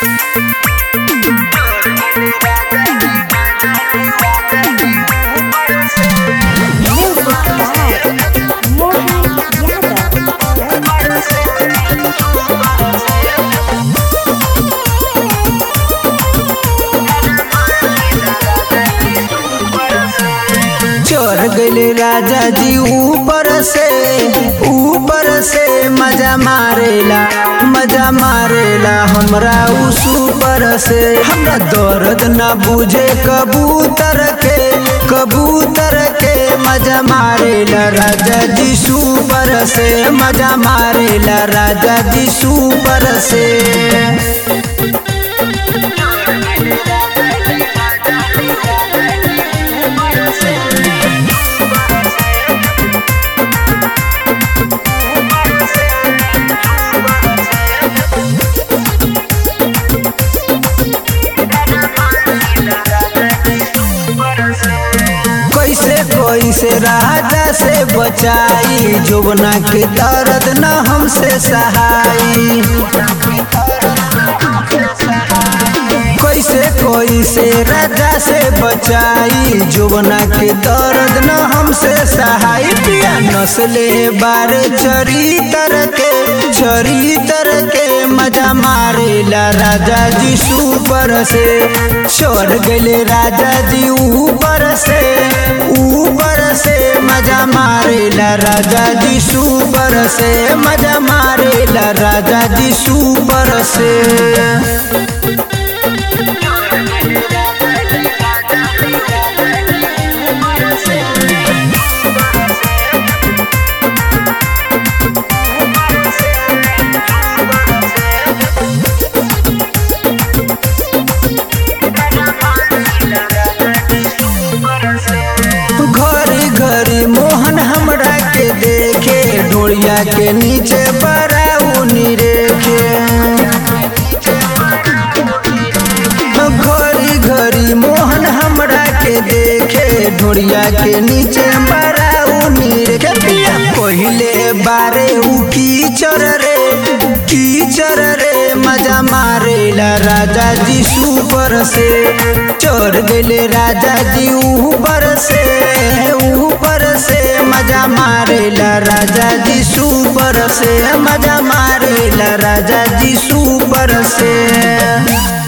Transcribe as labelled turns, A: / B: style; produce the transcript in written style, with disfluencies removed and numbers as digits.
A: चढ़ गए राजा जी ऊपर से मजा मारेला हमरा उस ऊपर से। हमरा दर्द न बुझे कबूतर के मजा मारेला राजा जी ऊपर से, मजा मारेला राजा जी ऊपर से। कैसे राजा से बचाई जोबना के दर्द न हमसे सहाई। कैसे राजा से बचाई जोबना के दर्द न हमसे सहाई। पिया नस्ले बारे चरितर के मजा मारेला राजा जी ऊपर से। चढ़ गए राजा जी ऊपर से मजा मारेला राजा जी ऊपर से, मजा मारेला राजा जी ऊपर से। घरी मोहन हमरा के देखे ढोलिया के नीचे बराउनी रेखे। घरी मोहन हमरा के देखे ढोलिया के नीचे बराउनी रेखे। पिया पहिले बारे उ कीचड़ रे मजा मारेला राजा जी ऊपर से। चढ़ गए राजा जी ऊपर से मजा मारेला राजा जी ऊपर से, मजा मारेला राजा जी ऊपर से।